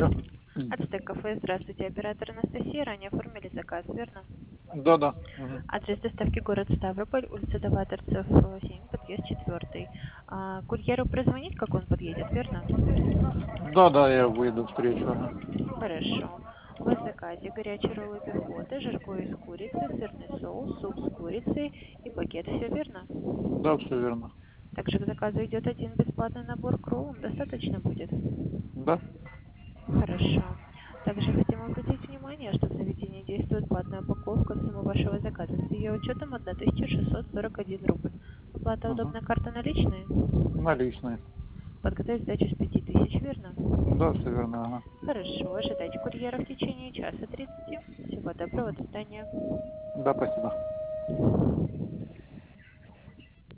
Алло. Ацтек кафе, здравствуйте, оператор Анастасия, ранее оформили заказ, верно? Да. Мгм. Адрес доставки город Ставрополь, улица Новаторцев, 7, подъезд 4. Курьеру прозвонить, как он подъедет, верно? Да, я выйду встречу. Ага. Хорошо. У вас в заказе горячие роллы пехоты, жаркое из курицы, сырный соус, суп с курицей и багет, все верно? Да, все верно. Также к заказу идет один бесплатный набор к роллам, достаточно будет? Да? Хорошо. Также хотим обратить внимание, что в заведении действует платная упаковка суммы вашего заказа с ее учетом 1641 рубль. Оплата Угу. удобная, карта наличные? Наличные. Подготовить сдачу с 5000, верно? Да, все верно. Ага. Хорошо. Ожидайте курьера в течение часа 30. Всего доброго, Мгм. до свидания. Да, спасибо.